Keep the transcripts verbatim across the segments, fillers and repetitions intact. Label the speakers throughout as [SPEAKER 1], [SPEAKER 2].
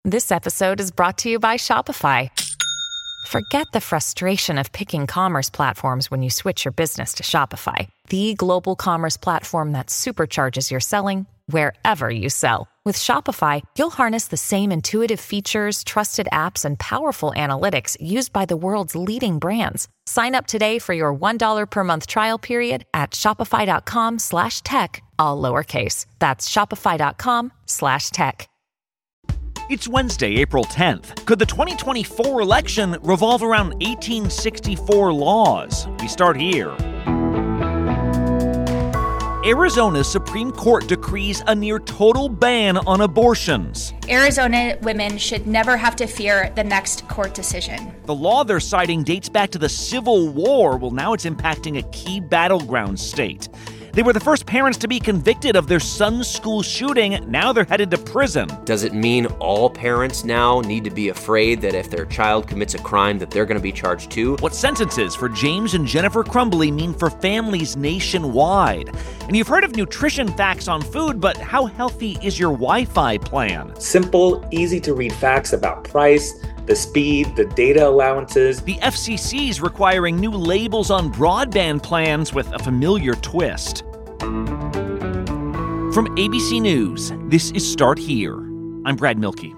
[SPEAKER 1] This episode is brought to you by Shopify. Forget the frustration of picking commerce platforms when you switch your business to Shopify, the global commerce platform that supercharges your selling wherever you sell. With Shopify, you'll harness the same intuitive features, trusted apps, and powerful analytics used by the world's leading brands. Sign up today for your one dollar per month trial period at shopify.com slash tech, all lowercase. That's shopify.com slash tech.
[SPEAKER 2] It's Wednesday, April tenth. Could the twenty twenty-four election revolve around eighteen sixty-four laws? We start here. Arizona's Supreme Court decrees a near total ban on abortions.
[SPEAKER 3] Arizona women should never have to fear the next court decision.
[SPEAKER 2] The law they're citing dates back to the Civil War. Well, now it's impacting a key battleground state. They were the first parents to be convicted of their son's school shooting. Now they're headed to prison.
[SPEAKER 4] Does it mean all parents now need to be afraid that if their child commits a crime that they're going to be charged too?
[SPEAKER 2] What sentences for James and Jennifer Crumbly mean for families nationwide. And you've heard of nutrition facts on food, but how healthy is your Wi-Fi plan?
[SPEAKER 5] Simple, easy to read facts about price, the speed, the data allowances.
[SPEAKER 2] The F C C's requiring new labels on broadband plans with a familiar twist. From A B C News, this is Start Here. I'm Brad Milkey.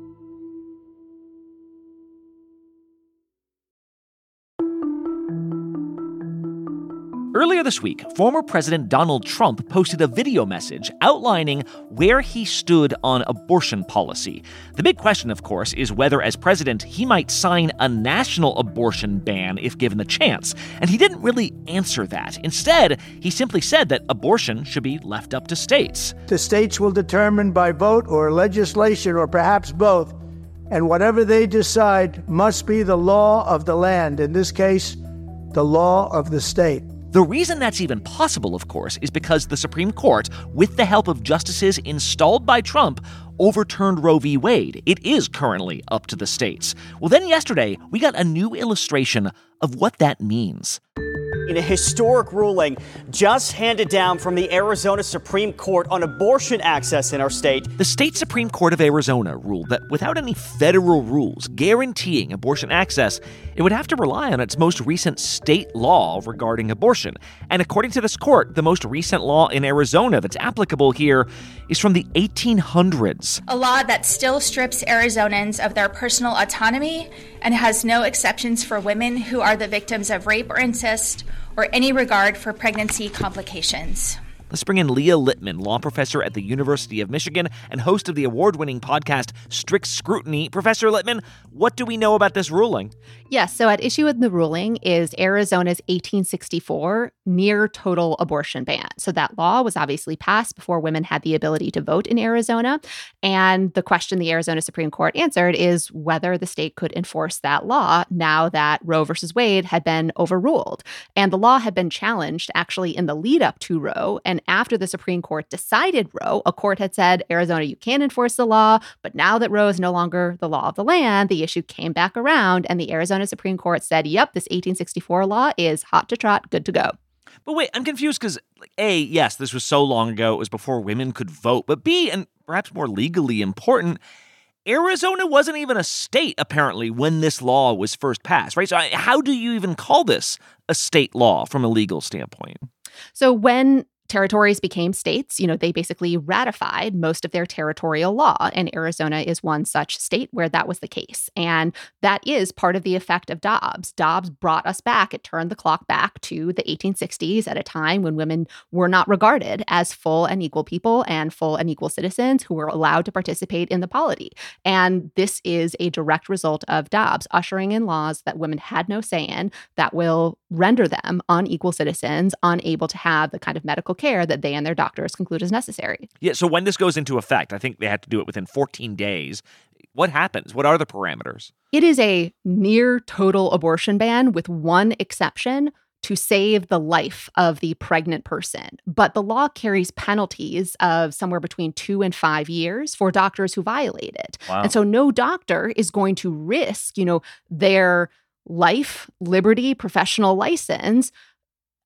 [SPEAKER 2] Earlier this week, former President Donald Trump posted a video message outlining where he stood on abortion policy. The big question, of course, is whether, as president, he might sign a national abortion ban if given the chance. And he didn't really answer that. Instead, he simply said that abortion should be left up to states.
[SPEAKER 6] The states will determine by vote or legislation or perhaps both, and whatever they decide must be the law of the land, in this case, the law of the state.
[SPEAKER 2] The reason that's even possible, of course, is because the Supreme Court, with the help of justices installed by Trump, overturned Roe v. Wade. It is currently up to the states. Well, then yesterday, we got a new illustration of what that means.
[SPEAKER 7] In a historic ruling just handed down from the Arizona Supreme Court on abortion access in our state.
[SPEAKER 2] The state Supreme Court of Arizona ruled that without any federal rules guaranteeing abortion access, it would have to rely on its most recent state law regarding abortion. And according to this court, the most recent law in Arizona that's applicable here is from the eighteen hundreds.
[SPEAKER 3] A law that still strips Arizonans of their personal autonomy and has no exceptions for women who are the victims of rape or incest or any regard for pregnancy complications.
[SPEAKER 2] Let's bring in Leah Littman, law professor at the University of Michigan and host of the award-winning podcast Strict Scrutiny. Professor Littman, what do we know about this ruling?
[SPEAKER 8] Yes, so at issue in the ruling is Arizona's eighteen sixty-four near total abortion ban. So that law was obviously passed before women had the ability to vote in Arizona. And the question the Arizona Supreme Court answered is whether the state could enforce that law now that Roe versus Wade had been overruled. And the law had been challenged actually in the lead up to Roe. And after the Supreme Court decided Roe, a court had said, Arizona, you can enforce the law. But now that Roe is no longer the law of the land, the issue came back around and the Arizona Supreme Court said, yep, this eighteen sixty-four law is hot to trot, good to go.
[SPEAKER 2] But wait, I'm confused because, like, A, yes, this was so long ago, it was before women could vote. But B, and perhaps more legally important, Arizona wasn't even a state, apparently, when this law was first passed, right? So how do you even call this a state law from a legal standpoint?
[SPEAKER 8] So when territories became states, you know, they basically ratified most of their territorial law. And Arizona is one such state where that was the case. And that is part of the effect of Dobbs. Dobbs brought us back. It turned the clock back to the eighteen sixties at a time when women were not regarded as full and equal people and full and equal citizens who were allowed to participate in the polity. And this is a direct result of Dobbs ushering in laws that women had no say in that will render them unequal citizens, unable to have the kind of medical care that they and their doctors conclude is necessary.
[SPEAKER 2] Yeah, so when this goes into effect, I think they had to do it within fourteen days. What happens? What are the parameters?
[SPEAKER 8] It is a near total abortion ban with one exception, to save the life of the pregnant person. But the law carries penalties of somewhere between two and five years for doctors who violate it.
[SPEAKER 2] Wow.
[SPEAKER 8] And so no doctor is going to risk, you know, their life, liberty, professional license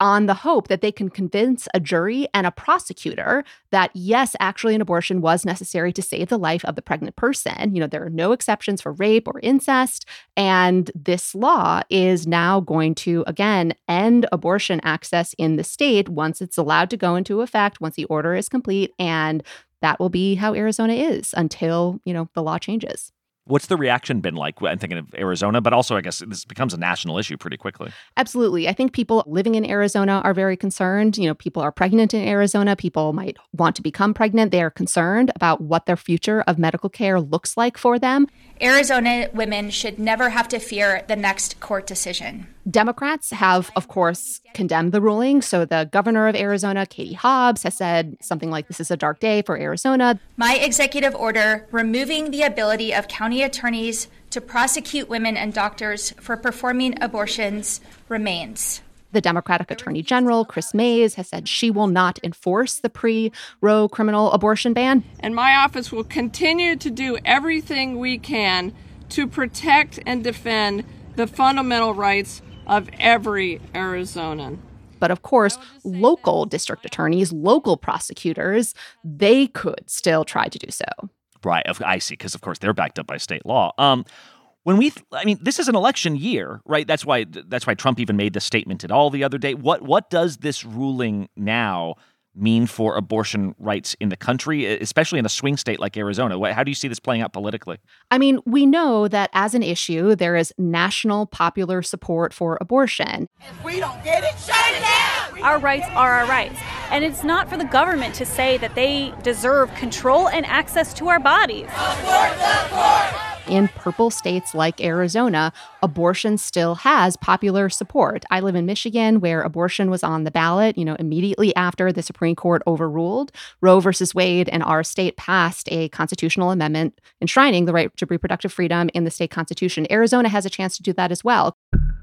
[SPEAKER 8] on the hope that they can convince a jury and a prosecutor that, yes, actually an abortion was necessary to save the life of the pregnant person. You know, there are no exceptions for rape or incest. And this law is now going to, again, end abortion access in the state once it's allowed to go into effect, once the order is complete. And that will be how Arizona is until, you know, the law changes.
[SPEAKER 2] What's the reaction been like? I'm thinking of Arizona, but also I guess this becomes a national issue pretty quickly.
[SPEAKER 8] Absolutely. I think people living in Arizona are very concerned. You know, people are pregnant in Arizona. People might want to become pregnant. They are concerned about what their future of medical care looks like for them.
[SPEAKER 3] Arizona women should never have to fear the next court decision.
[SPEAKER 8] Democrats have, of course, condemned the ruling. So the governor of Arizona, Katie Hobbs, has said something like, this is a dark day for Arizona.
[SPEAKER 3] My executive order removing the ability of county attorneys to prosecute women and doctors for performing abortions remains.
[SPEAKER 8] The Democratic Attorney General, Chris Mays, has said she will not enforce the pre-Roe criminal abortion ban.
[SPEAKER 9] And my office will continue to do everything we can to protect and defend the fundamental rights of every Arizonan.
[SPEAKER 8] But of course, local district attorneys, local prosecutors, they could still try to do so.
[SPEAKER 2] Right. I see. Because, of course, they're backed up by state law. Um, when we, I mean, this is an election year, right? That's why that's why Trump even made the statement at all the other day. What what does this ruling now mean for abortion rights in the country, especially in a swing state like Arizona? How do you see this playing out politically?
[SPEAKER 8] I mean, we know that as an issue, there is national popular support for abortion.
[SPEAKER 10] If we don't get it, shut it down!
[SPEAKER 11] Our rights are our rights. And it's not for the government to say that they deserve control and access to our bodies.
[SPEAKER 10] Abort the court!
[SPEAKER 8] In purple states like Arizona, abortion still has popular support. I live in Michigan, where abortion was on the ballot, you know, immediately after the Supreme Court overruled Roe versus Wade, and our state passed a constitutional amendment enshrining the right to reproductive freedom in the state constitution. Arizona has a chance to do that as well.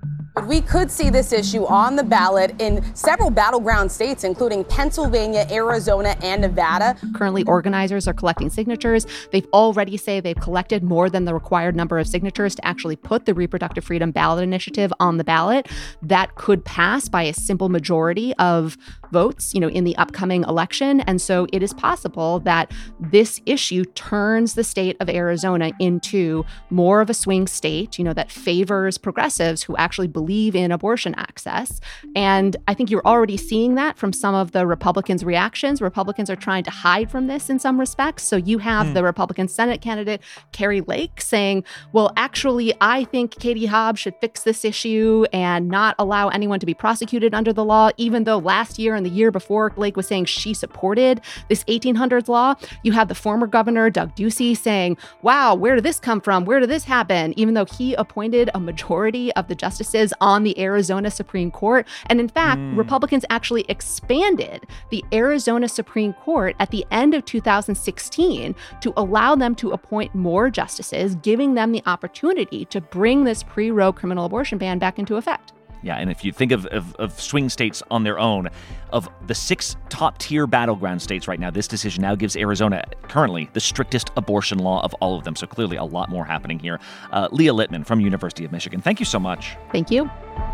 [SPEAKER 12] We could see this issue on the ballot in several battleground states, including Pennsylvania, Arizona, and Nevada.
[SPEAKER 8] Currently, organizers are collecting signatures. They've already say they've collected more than the required number of signatures to actually put the reproductive freedom ballot initiative on the ballot. That could pass by a simple majority of votes, you know, in the upcoming election. And so it is possible that this issue turns the state of Arizona into more of a swing state, you know, that favors progressives who actually believe in abortion access. And I think you're already seeing that from some of the Republicans' reactions. Republicans are trying to hide from this in some respects. So you have mm. the Republican Senate candidate, Kari Lake, saying, well, actually, I think Katie Hobbs should fix this issue and not allow anyone to be prosecuted under the law, even though last year and the year before, Lake was saying she supported this eighteen hundreds law. You have the former governor, Doug Ducey, saying, wow, where did this come from? Where did this happen? Even though he appointed a majority of the justices on the Arizona Supreme Court. And in fact, mm. Republicans actually expanded the Arizona Supreme Court at the end of two thousand sixteen to allow them to appoint more justices, giving them the opportunity to bring this pre-Roe criminal abortion ban back into effect.
[SPEAKER 2] Yeah, and if you think of, of, of swing states on their own, of the six top-tier battleground states right now, this decision now gives Arizona currently the strictest abortion law of all of them. So clearly a lot more happening here. Uh, Leah Littman from University of Michigan, thank you so much.
[SPEAKER 8] Thank you.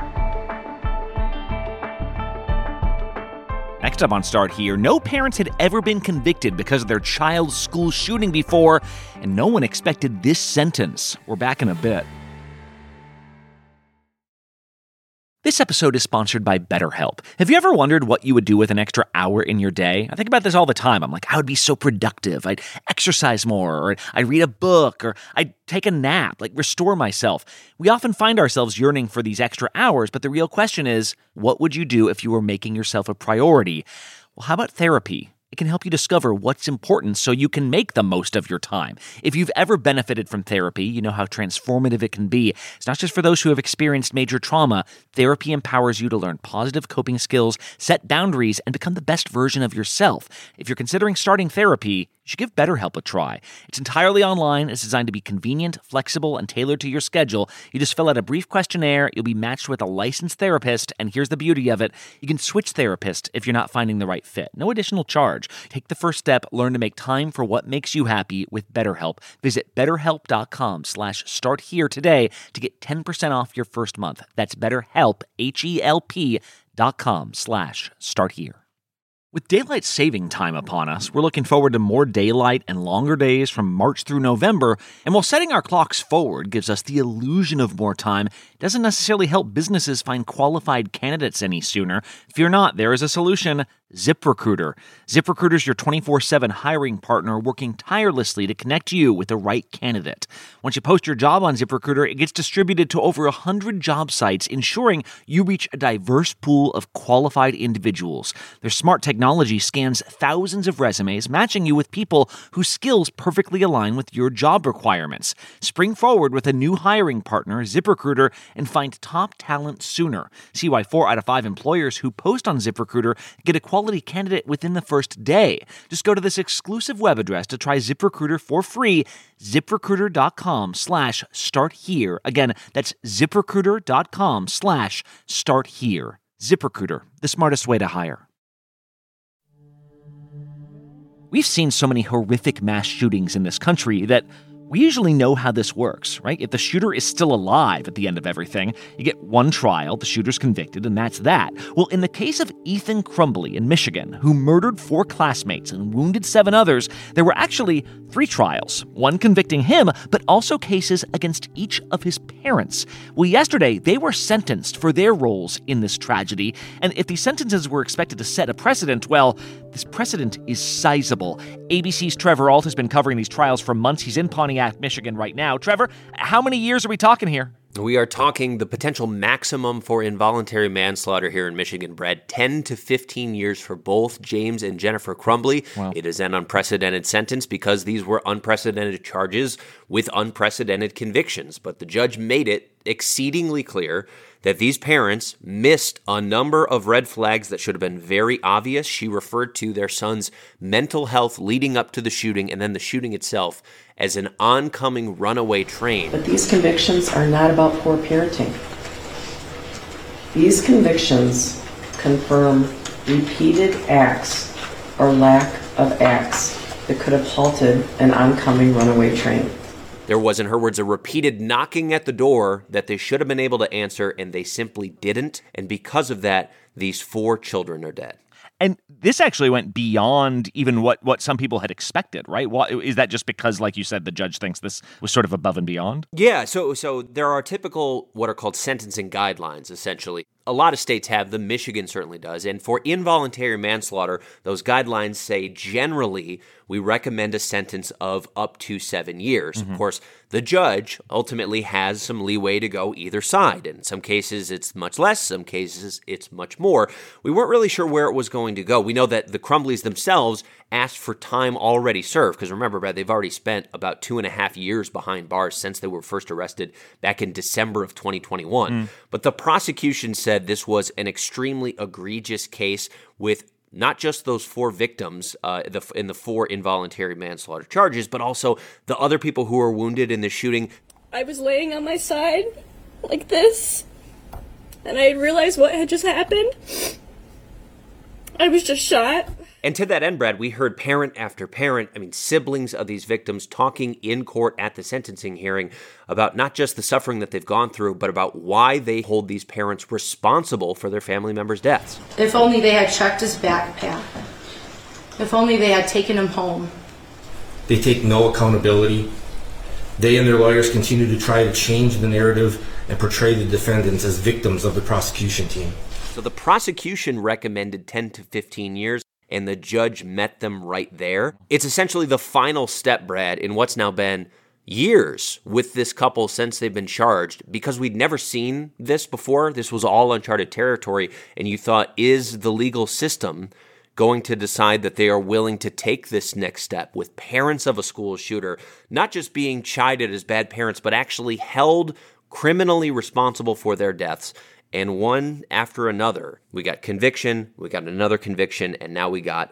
[SPEAKER 2] Next up on Start Here, no parents had ever been convicted because of their child's school shooting before, and no one expected this sentence. We're back in a bit. This episode is sponsored by BetterHelp. Have you ever wondered what you would do with an extra hour in your day? I think about this all the time. I'm like, I would be so productive. I'd exercise more, or I'd read a book, or I'd take a nap, like restore myself. We often find ourselves yearning for these extra hours, but the real question is, what would you do if you were making yourself a priority? Well, how about therapy? It can help you discover what's important so you can make the most of your time. If you've ever benefited from therapy, you know how transformative it can be. It's not just for those who have experienced major trauma. Therapy empowers you to learn positive coping skills, set boundaries, and become the best version of yourself. If you're considering starting therapy, you should give BetterHelp a try. It's entirely online. It's designed to be convenient, flexible, and tailored to your schedule. You just fill out a brief questionnaire. You'll be matched with a licensed therapist. And here's the beauty of it. You can switch therapists if you're not finding the right fit. No additional charge. Take the first step. Learn to make time for what makes you happy with BetterHelp. Visit betterhelp.com slash start here today to get ten percent off your first month. That's BetterHelp, H-E-L-P dot com slash start here. With daylight saving time upon us, we're looking forward to more daylight and longer days from March through November. And while setting our clocks forward gives us the illusion of more time, it doesn't necessarily help businesses find qualified candidates any sooner. Fear not, there is a solution. ZipRecruiter. ZipRecruiter is your twenty-four seven hiring partner working tirelessly to connect you with the right candidate. Once you post your job on ZipRecruiter, it gets distributed to over one hundred job sites, ensuring you reach a diverse pool of qualified individuals. Their smart technology scans thousands of resumes, matching you with people whose skills perfectly align with your job requirements. Spring forward with a new hiring partner, ZipRecruiter, and find top talent sooner. See why four out of five employers who post on ZipRecruiter get a quality candidate within the first day. Just go to this exclusive web address to try ZipRecruiter for free, ZipRecruiter.com slash start here. Again, that's ZipRecruiter.com slash start here. ZipRecruiter, the smartest way to hire. We've seen so many horrific mass shootings in this country that we usually know how this works, right? If the shooter is still alive at the end of everything, you get one trial, the shooter's convicted, and that's that. Well, in the case of Ethan Crumbley in Michigan, who murdered four classmates and wounded seven others, there were actually three trials, one convicting him, but also cases against each of his parents. Well, yesterday, they were sentenced for their roles in this tragedy, and if these sentences were expected to set a precedent, well, this precedent is sizable. A B C's Trevor Ault has been covering these trials for months. He's in Pontiac, Michigan right now. Trevor, how many years are we talking here?
[SPEAKER 4] We are talking the potential maximum for involuntary manslaughter here in Michigan, Brad. ten to fifteen years for both James and Jennifer Crumbley. Wow. It is an unprecedented sentence because these were unprecedented charges with unprecedented convictions. But the judge made it exceedingly clear that these parents missed a number of red flags that should have been very obvious. She referred to their son's mental health leading up to the shooting and then the shooting itself as an oncoming runaway train.
[SPEAKER 13] But these convictions are not about poor parenting. These convictions confirm repeated acts or lack of acts that could have halted an oncoming runaway train.
[SPEAKER 4] There was, in her words, a repeated knocking at the door that they should have been able to answer, and they simply didn't. And because of that, these four children are dead.
[SPEAKER 2] And this actually went beyond even what, what some people had expected, right? Well, is that just because, like you said, the judge thinks this was sort of above and beyond?
[SPEAKER 4] Yeah, so so there are typical what are called sentencing guidelines, essentially. A lot of states have them. Michigan certainly does. And for involuntary manslaughter, those guidelines say generally we recommend a sentence of up to seven years. Mm-hmm. Of course, the judge ultimately has some leeway to go either side. In some cases, it's much less. Some cases, it's much more. We weren't really sure where it was going to go. We know that the Crumbleys themselves asked for time already served. Because remember, Brad, they've already spent about two and a half years behind bars since they were first arrested back in December of twenty twenty-one. Mm. But the prosecution said this was an extremely egregious case with not just those four victims uh, the, in the four involuntary manslaughter charges, but also the other people who were wounded in the shooting.
[SPEAKER 14] I was laying on my side like this, and I realized what had just happened. I was just shot.
[SPEAKER 4] And to that end, Brad, we heard parent after parent, I mean, siblings of these victims talking in court at the sentencing hearing about not just the suffering that they've gone through, but about why they hold these parents responsible for their family members' deaths.
[SPEAKER 15] If only they had checked his backpack. If only they had taken him home.
[SPEAKER 16] They take no accountability. They and their lawyers continue to try to change the narrative and portray the defendants as victims of the prosecution team.
[SPEAKER 4] So the prosecution recommended ten to fifteen years. And the judge met them right there. It's essentially the final step, Brad, in what's now been years with this couple since they've been charged, because we'd never seen this before. This was all uncharted territory. And you thought, is the legal system going to decide that they are willing to take this next step with parents of a school shooter, not just being chided as bad parents, but actually held criminally responsible for their deaths? And one after another, we got conviction, we got another conviction, and now we got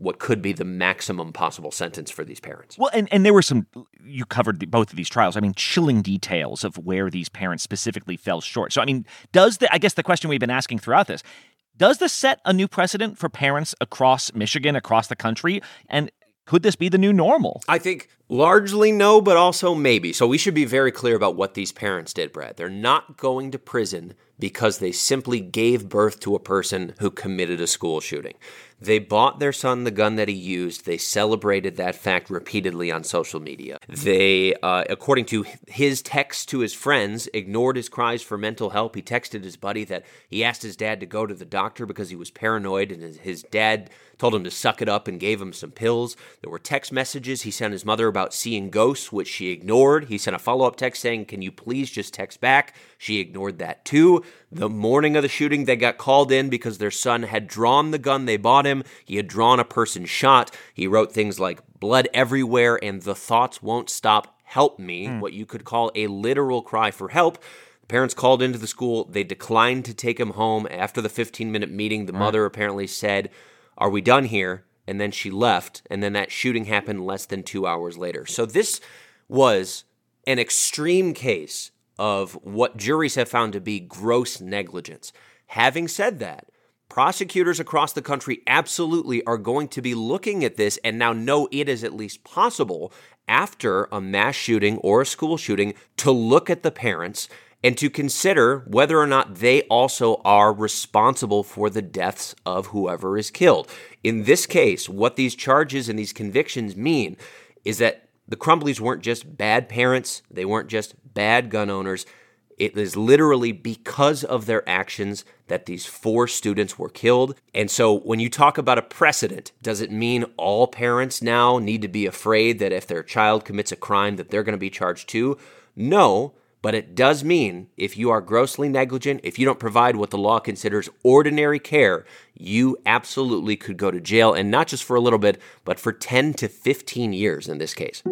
[SPEAKER 4] what could be the maximum possible sentence for these parents.
[SPEAKER 2] Well, and, and there were some, you covered the, both of these trials, I mean, chilling details of where these parents specifically fell short. So, I mean, does the, I guess the question we've been asking throughout this, does this set a new precedent for parents across Michigan, across the country? And could this be the new normal?
[SPEAKER 4] I think largely no, but also maybe. So we should be very clear about what these parents did, Brad. They're not going to prison because they simply gave birth to a person who committed a school shooting. They bought their son the gun that he used. They celebrated that fact repeatedly on social media. They, uh, according to his text to his friends, ignored his cries for mental help. He texted his buddy that he asked his dad to go to the doctor because he was paranoid, and his, his dad told him to suck it up and gave him some pills. There were text messages he sent his mother about seeing ghosts, which she ignored. He sent a follow-up text saying, "Can you please just text back?" She ignored that too. The morning of the shooting, they got called in because their son had drawn the gun they bought him. He had drawn a person shot. He wrote things like "blood everywhere" and "the thoughts won't stop, help me," mm. what you could call a literal cry for help. The parents called into the school. They declined to take him home. After the fifteen-minute meeting, the right. mother apparently said, "Are we done here?" And then she left, and then that shooting happened less than two hours later. So this was an extreme case of what juries have found to be gross negligence. Having said that, prosecutors across the country absolutely are going to be looking at this and now know it is at least possible after a mass shooting or a school shooting to look at the parents and to consider whether or not they also are responsible for the deaths of whoever is killed. In this case, what these charges and these convictions mean is that the Crumbleys weren't just bad parents, they weren't just bad gun owners. It is literally because of their actions that these four students were killed. And so when you talk about a precedent, does it mean all parents now need to be afraid that if their child commits a crime that they're going to be charged too? No. But it does mean if you are grossly negligent, if you don't provide what the law considers ordinary care, you absolutely could go to jail, and not just for a little bit, but for ten to fifteen years in this case.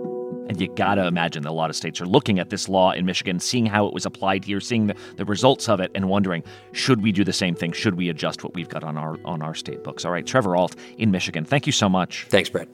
[SPEAKER 2] And you got to imagine that a lot of states are looking at this law in Michigan, seeing how it was applied here, seeing the, the results of it, and wondering, should we do the same thing? Should we adjust what we've got on our on our state books? All right, Trevor Ault in Michigan, thank you so much.
[SPEAKER 4] Thanks, Brett.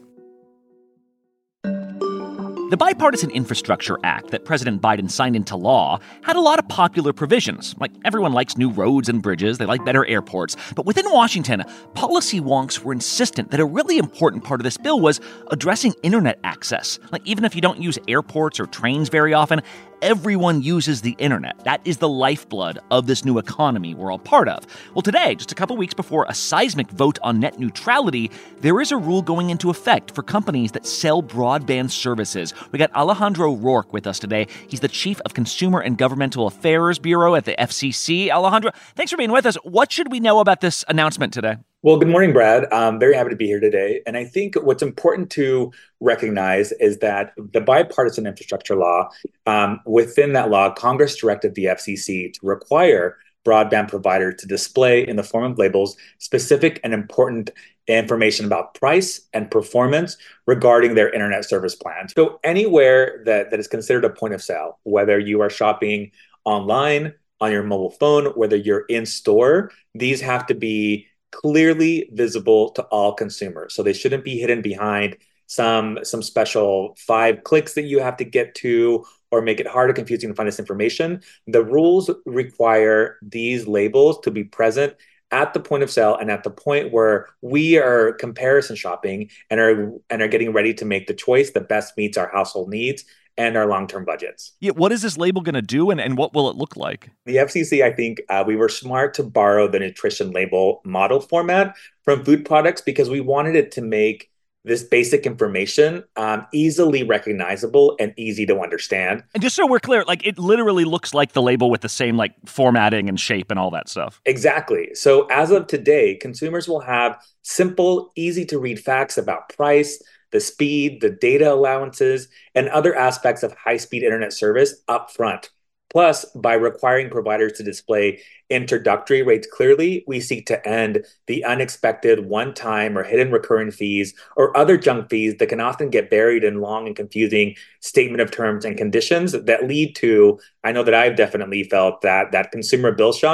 [SPEAKER 2] The Bipartisan Infrastructure Act that President Biden signed into law had a lot of popular provisions. Like, everyone likes new roads and bridges, they like better airports. But within Washington, policy wonks were insistent that a really important part of this bill was addressing internet access. Like, even if you don't use airports or trains very often, everyone uses the internet. That is the lifeblood of this new economy we're all part of. Well, today, just a couple weeks before a seismic vote on net neutrality, there is a rule going into effect for companies that sell broadband services. We got Alejandro Rourke with us today. He's the Chief of Consumer and Governmental Affairs Bureau at the F C C. Alejandro, thanks for being with us. What should we know about this announcement today?
[SPEAKER 5] Well, good morning, Brad. I'm very happy to be here today. And I think what's important to recognize is that the bipartisan infrastructure law, um, within that law, Congress directed the F C C to require broadband providers to display in the form of labels specific and important information about price and performance regarding their internet service plans. So anywhere that, that is considered a point of sale, whether you are shopping online, on your mobile phone, whether you're in store, these have to be clearly visible to all consumers. So they shouldn't be hidden behind some, some special five clicks that you have to get to or make it hard or confusing to find this information. The rules require these labels to be present at the point of sale and at the point where we are comparison shopping and are and are getting ready to make the choice that best meets our household needs and our long-term budgets.
[SPEAKER 2] Yeah, what is this label going to do, and, and what will it look like?
[SPEAKER 5] The F C C, I think uh, we were smart to borrow the nutrition label model format from food products because we wanted it to make this basic information um, easily recognizable and easy to understand.
[SPEAKER 2] And just so we're clear, like it literally looks like the label with the same like formatting and shape and all that stuff.
[SPEAKER 5] Exactly. So as of today, consumers will have simple, easy to read facts about price, the speed, the data allowances, and other aspects of high-speed internet service up front. Plus, by requiring providers to display introductory rates clearly, we seek to end the unexpected one-time or hidden recurring fees or other junk fees that can often get buried in long and confusing statement of terms and conditions that lead to, I know that I've definitely felt that, that consumer bill shock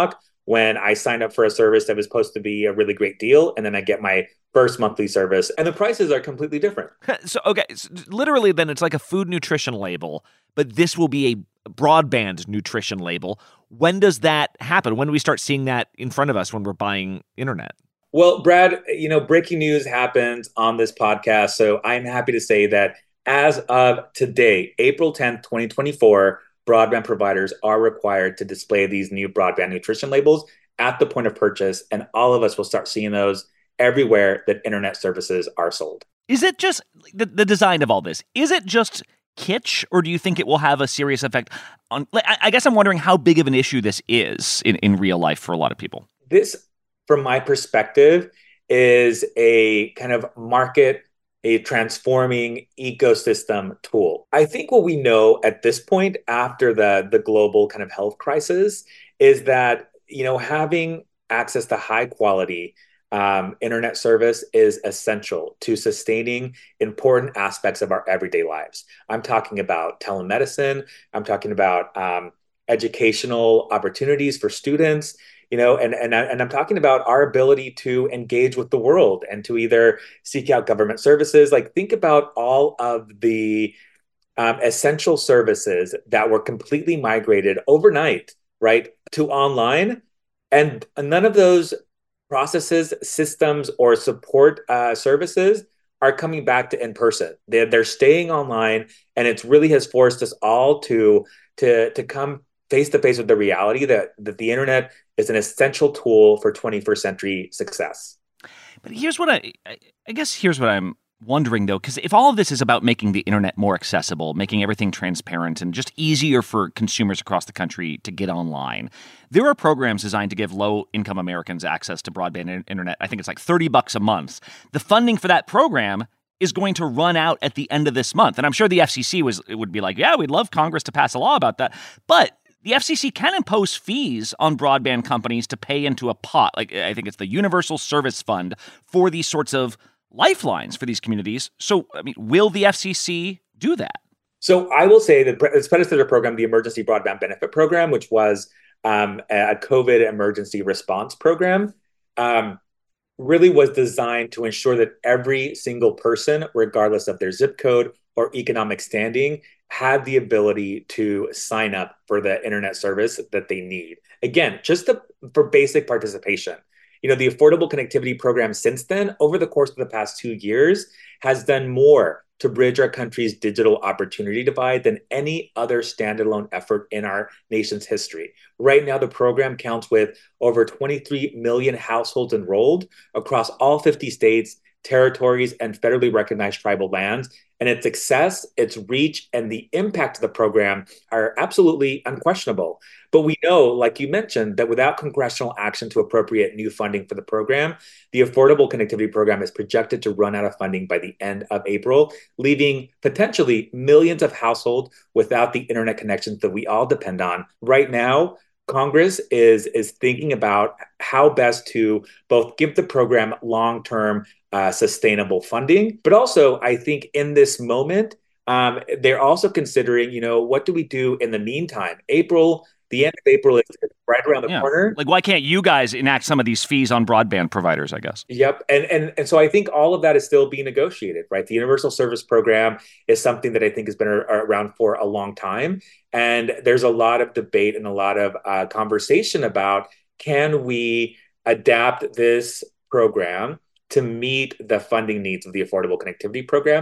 [SPEAKER 5] when I signed up for a service that was supposed to be a really great deal, and then I get my first monthly service, and the prices are completely different.
[SPEAKER 2] So, okay, so literally then it's like a food nutrition label, but this will be a broadband nutrition label. When does that happen? When do we start seeing that in front of us when we're buying internet?
[SPEAKER 5] Well, Brad, you know, breaking news happens on this podcast, so I'm happy to say that as of today, April tenth, twenty twenty-four, broadband providers are required to display these new broadband nutrition labels at the point of purchase, and all of us will start seeing those everywhere that internet services are sold.
[SPEAKER 2] Is it just the, the design of all this? Is it just kitsch, or do you think it will have a serious effect on, I, I guess I'm wondering how big of an issue this is in, in real life for a lot of people.
[SPEAKER 5] This, from my perspective, is a kind of market, a transforming ecosystem tool. I think what we know at this point after the, the global kind of health crisis is that, you know, having access to high quality um, internet service is essential to sustaining important aspects of our everyday lives. I'm talking about telemedicine. I'm talking about um, educational opportunities for students. You know, and, and, and I'm talking about our ability to engage with the world and to either seek out government services. Like, think about all of the um, essential services that were completely migrated overnight, right, to online. And none of those processes, systems, or support uh, services are coming back to in person. They're, they're staying online, and it really has forced us all to, to, to come face to face with the reality that, that the internet is an essential tool for twenty-first century success.
[SPEAKER 2] But here's what I, I guess here's what I'm wondering, though, because if all of this is about making the internet more accessible, making everything transparent, and just easier for consumers across the country to get online, there are programs designed to give low-income Americans access to broadband internet. I think it's like thirty bucks a month. The funding for that program is going to run out at the end of this month. And I'm sure the F C C was it would be like, yeah, we'd love Congress to pass a law about that. But the F C C can impose fees on broadband companies to pay into a pot. Like, I think it's the Universal Service Fund for these sorts of lifelines for these communities. So, I mean, will the F C C do that?
[SPEAKER 5] So I will say that its predecessor program, the Emergency Broadband Benefit Program, which was um, a COVID emergency response program, um, really was designed to ensure that every single person, regardless of their zip code or economic standing, had the ability to sign up for the internet service that they need. Again, just to, for basic participation. You know, the Affordable Connectivity Program since then, over the course of the past two years, has done more to bridge our country's digital opportunity divide than any other standalone effort in our nation's history. Right now, the program counts with over twenty-three million households enrolled across all fifty states, territories, and federally recognized tribal lands. And its success, its reach, and the impact of the program are absolutely unquestionable. But we know, like you mentioned, that without congressional action to appropriate new funding for the program, the Affordable Connectivity Program is projected to run out of funding by the end of April, leaving potentially millions of households without the internet connections that we all depend on. Right now, Congress is, is thinking about how best to both give the program long-term uh, sustainable funding, but also I think in this moment, um, they're also considering, you know, what do we do in the meantime? April, the end of April is right around the
[SPEAKER 2] yeah.
[SPEAKER 5] corner.
[SPEAKER 2] Like, why can't you guys enact some of these fees on broadband providers, I guess?
[SPEAKER 5] Yep. And, and, and so I think all of that is still being negotiated, right? The Universal Service Program is something that I think has been around for a long time. And there's a lot of debate and a lot of uh, conversation about, can we adapt this program to meet the funding needs of the Affordable Connectivity Program?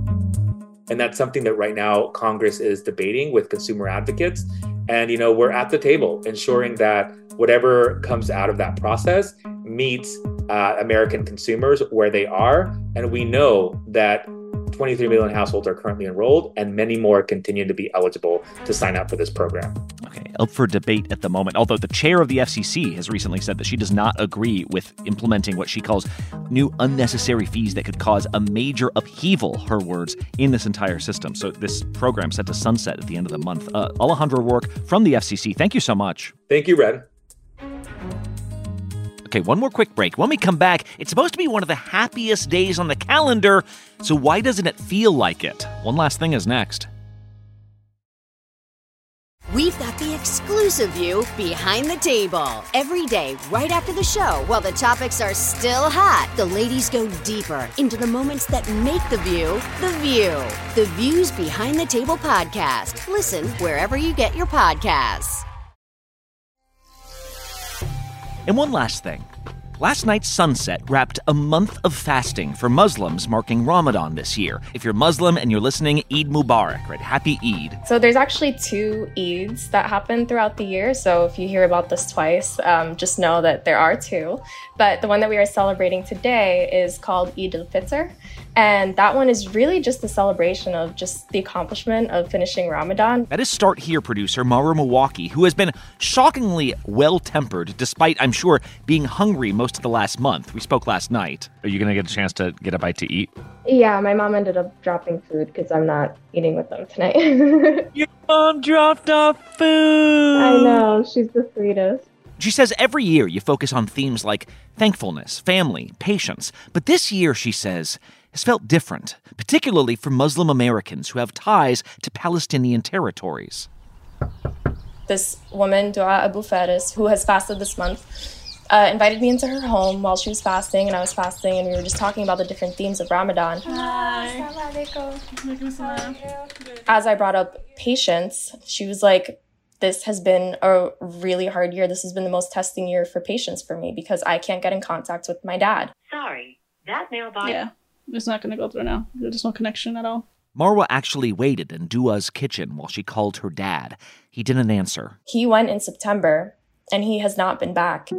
[SPEAKER 5] And that's something that right now Congress is debating with consumer advocates. And, you know, we're at the table ensuring that whatever comes out of that process meets uh, American consumers where they are. And we know that twenty-three million households are currently enrolled, and many more continue to be eligible to sign up for this program.
[SPEAKER 2] Okay, up for debate at the moment, although the chair of the F C C has recently said that she does not agree with implementing what she calls new unnecessary fees that could cause a major upheaval, her words, in this entire system. So this program set to sunset at the end of the month. Uh, Alejandro Rourke from the F C C, thank you so much.
[SPEAKER 5] Thank you, Red.
[SPEAKER 2] Okay, one more quick break. When we come back, it's supposed to be one of the happiest days on the calendar, so why doesn't it feel like it? One last thing is next.
[SPEAKER 17] we've got the exclusive view behind the table. Every day, right after the show, while the topics are still hot, the ladies go deeper into the moments that make the view the view. The Views Behind the Table podcast. Listen wherever you get your podcasts.
[SPEAKER 2] And one last thing. Last night's sunset wrapped a month of fasting for Muslims marking Ramadan this year. If you're Muslim and you're listening, Eid Mubarak, right? Happy Eid.
[SPEAKER 18] So there's actually two Eids that happen throughout the year. So if you hear about this twice, um, just know that there are two. But the one that we are celebrating today is called Eid al-Fitr. And that one is really just a celebration of just the accomplishment of finishing Ramadan.
[SPEAKER 2] That is Start Here producer Mara Milwaukee, who has been shockingly well-tempered, despite, I'm sure, being hungry most of the last month. We spoke last night. Are you going to get a chance to get a bite to eat?
[SPEAKER 18] Yeah, my mom ended up dropping food because I'm not eating with them tonight.
[SPEAKER 2] Your mom dropped off food!
[SPEAKER 18] I know, she's the sweetest.
[SPEAKER 2] She says every year you focus on themes like thankfulness, family, patience. But this year, she says, has felt different, particularly for Muslim Americans who have ties to Palestinian territories.
[SPEAKER 18] This woman, Dua Abu Faris, who has fasted this month, uh, invited me into her home while she was fasting, and I was fasting, and we were just talking about the different themes of Ramadan.
[SPEAKER 14] Hi.
[SPEAKER 18] As I brought up patience, she was like, this has been a really hard year. This has been the most testing year for patience for me because I can't get in contact with my dad.
[SPEAKER 19] Sorry, that mailbox...
[SPEAKER 14] Yeah. It's not going to go through now. There's no connection at all.
[SPEAKER 2] Marwa actually waited in Dua's kitchen while she called her dad. He didn't answer.
[SPEAKER 18] He went in September, and he has not been back.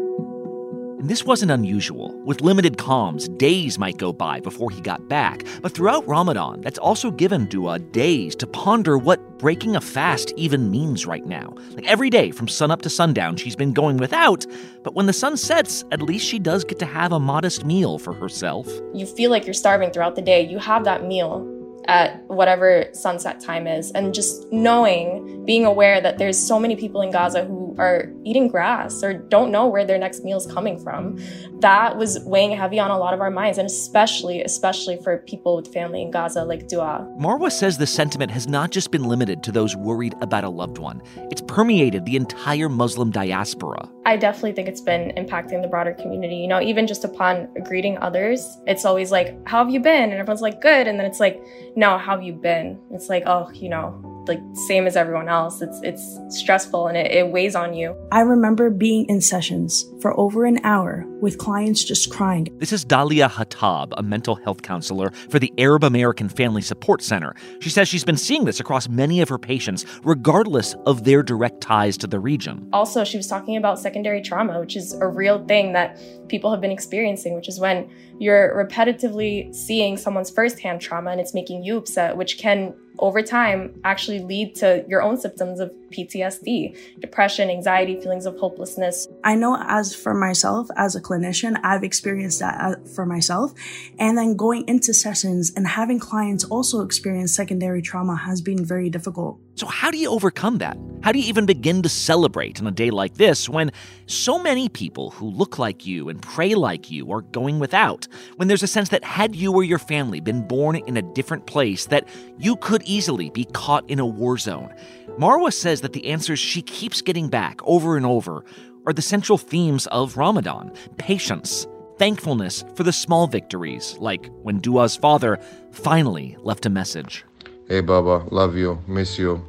[SPEAKER 2] And this wasn't unusual. With limited comms, days might go by before he got back. But throughout Ramadan, that's also given Dua days to ponder what breaking a fast even means right now. Like every day from sunup to sundown, she's been going without. But when the sun sets, at least she does get to have a modest meal for herself.
[SPEAKER 18] You feel like you're starving throughout the day. You have that meal at whatever sunset time is. And just knowing, being aware that there's so many people in Gaza who are eating grass or don't know where their next meal is coming from, that was weighing heavy on a lot of our minds, and especially, especially for people with family in Gaza like Dua.
[SPEAKER 2] Marwa says the sentiment has not just been limited to those worried about a loved one. It's permeated the entire Muslim diaspora.
[SPEAKER 18] I definitely think it's been impacting the broader community. You know, even just upon greeting others, it's always like, how have you been? And everyone's like, good. And then it's like, no, how have you been? It's like, oh, you know, like same as everyone else. It's it's stressful and it, it weighs on you.
[SPEAKER 20] I remember being in sessions for over an hour with clients just crying.
[SPEAKER 2] This is Dalia Hatab, a mental health counselor for the Arab American Family Support Center. She says she's been seeing this across many of her patients, regardless of their direct ties to the region.
[SPEAKER 18] Also, she was talking about secondary trauma, which is a real thing that people have been experiencing, which is when you're repetitively seeing someone's firsthand trauma and it's making you upset, which can over time actually lead to your own symptoms of P T S D, depression, anxiety, feelings of hopelessness.
[SPEAKER 20] I know as for myself, as a clinician, I've experienced that for myself. And then going into sessions and having clients also experience secondary trauma has been very difficult.
[SPEAKER 2] So how do you overcome that? How do you even begin to celebrate on a day like this when so many people who look like you and pray like you are going without? When there's a sense that had you or your family been born in a different place, that you could easily be caught in a war zone? Marwa says that the answers she keeps getting back over and over are the central themes of Ramadan: patience, thankfulness for the small victories, like when Dua's father finally left a message.
[SPEAKER 21] Hey, Baba, love you, miss you.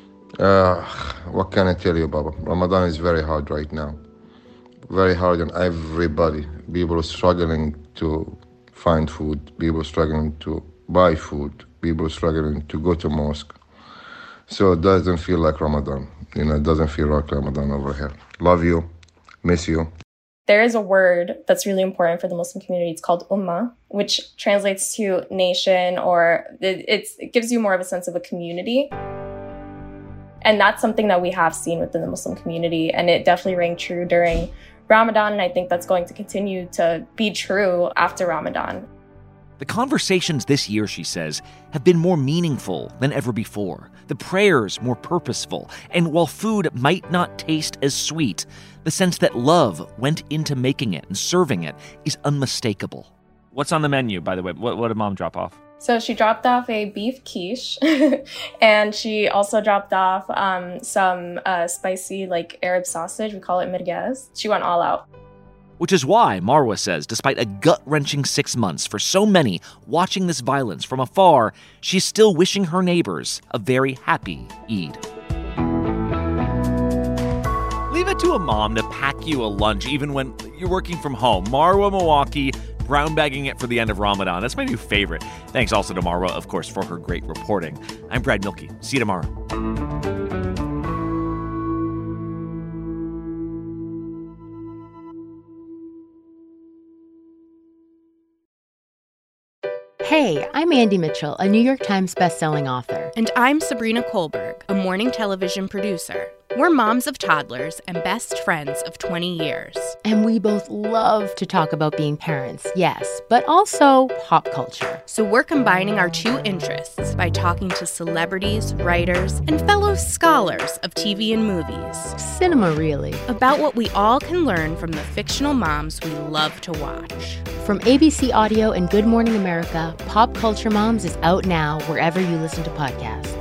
[SPEAKER 21] Uh, what can I tell you, Baba? Ramadan is very hard right now. Very hard on everybody. People are struggling to find food. People are struggling to buy food. People are struggling to go to mosque. So it doesn't feel like Ramadan. You know, it doesn't feel like Ramadan over here. Love you, miss you.
[SPEAKER 18] There is a word that's really important for the Muslim community. It's called ummah, which translates to nation, or it, it's, it gives you more of a sense of a community. And that's something that we have seen within the Muslim community, and it definitely rang true during Ramadan, and I think that's going to continue to be true after Ramadan.
[SPEAKER 2] The conversations this year, she says, have been more meaningful than ever before. The prayers more purposeful. And while food might not taste as sweet, the sense that love went into making it and serving it is unmistakable. What's on the menu, by the way? What, what did Mom drop off?
[SPEAKER 18] So she dropped off a beef quiche and she also dropped off um, some uh, spicy like Arab sausage. We call it merguez. She went all out.
[SPEAKER 2] Which is why Marwa says, despite a gut-wrenching six months for so many watching this violence from afar, she's still wishing her neighbors a very happy Eid. Leave it to a mom to pack you a lunch even when you're working from home. Marwa Milwaukee, brown bagging it for the end of Ramadan. That's my new favorite. Thanks also to Marwa, of course, for her great reporting. I'm Brad Milkey. See you tomorrow.
[SPEAKER 1] Hey, I'm Andy Mitchell, a New York Times bestselling author.
[SPEAKER 22] And I'm Sabrina Kohlberg, a morning television producer. We're moms of toddlers and best friends of twenty years.
[SPEAKER 1] And we both love to talk about being parents, yes, but also pop culture.
[SPEAKER 22] So we're combining our two interests by talking to celebrities, writers, and fellow scholars of T V and movies.
[SPEAKER 1] Cinema, really.
[SPEAKER 22] About what we all can learn from the fictional moms we love to watch.
[SPEAKER 1] From A B C Audio and Good Morning America, Pop Culture Moms is out now wherever you listen to podcasts.